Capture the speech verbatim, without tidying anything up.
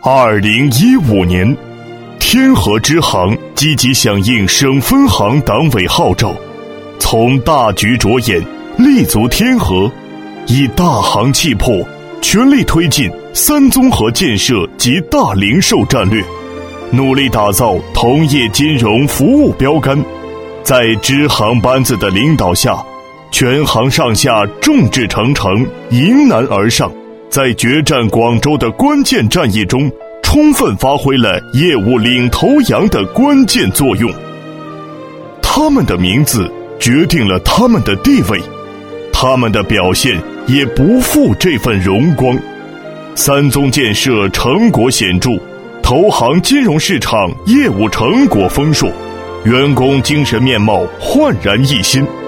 二零一五年，天河支行积极响应省分行党委号召，从大局着眼，立足天河，以大行气魄，全力推进三综合建设及大零售战略，努力打造同业金融服务标杆。在支行班子的领导下，全行上下众志成城，迎难而上，在决战广州的关键战役中，充分发挥了业务领头羊的关键作用。他们的名字决定了他们的地位，他们的表现也不负这份荣光。三综建设成果显著，投行金融市场业务成果丰硕，员工精神面貌焕然一新。